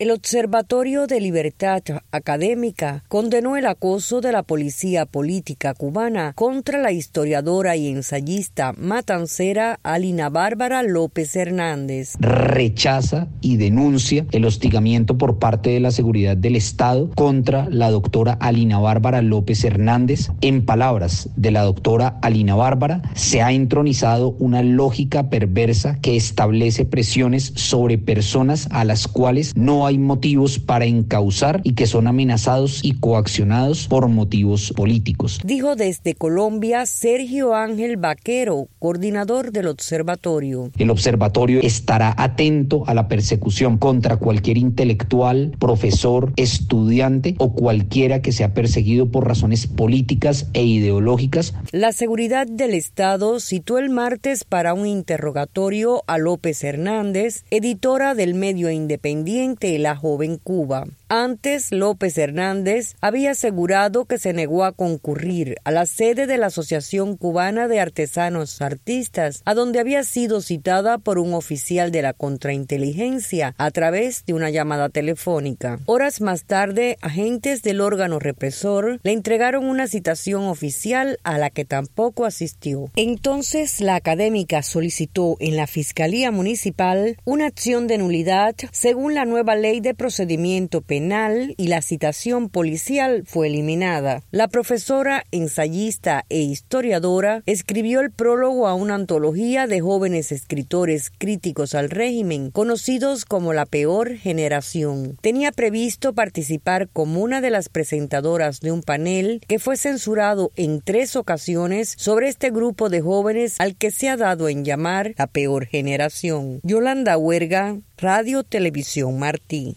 El Observatorio de Libertad Académica condenó el acoso de la policía política cubana contra la historiadora y ensayista matancera Alina Bárbara López Hernández. Rechaza y denuncia el hostigamiento por parte de la seguridad del Estado contra la doctora Alina Bárbara López Hernández. En palabras de la doctora Alina Bárbara, se ha entronizado una lógica perversa que establece presiones sobre personas a las cuales no hay motivos para encausar y que son amenazados y coaccionados por motivos políticos. Dijo desde Colombia Sergio Ángel Vaquero, coordinador del observatorio. El observatorio estará atento a la persecución contra cualquier intelectual, profesor, estudiante o cualquiera que sea perseguido por razones políticas e ideológicas. La seguridad del Estado citó el martes para un interrogatorio a López Hernández, editora del medio independiente La Joven Cuba. Antes, López Hernández había asegurado que se negó a concurrir a la sede de la Asociación Cubana de Artesanos Artistas, a donde había sido citada por un oficial de la contrainteligencia a través de una llamada telefónica. Horas más tarde, agentes del órgano represor le entregaron una citación oficial a la que tampoco asistió. Entonces, la académica solicitó en la Fiscalía Municipal una acción de nulidad según la nueva ley de procedimiento penal y la citación policial fue eliminada. La profesora, ensayista e historiadora escribió el prólogo a una antología de jóvenes escritores críticos al régimen, conocidos como La Peor Generación. Tenía previsto participar como una de las presentadoras de un panel que fue censurado en 3 ocasiones sobre este grupo de jóvenes al que se ha dado en llamar La Peor Generación. Yolanda Huerga, Radio Televisión Martí.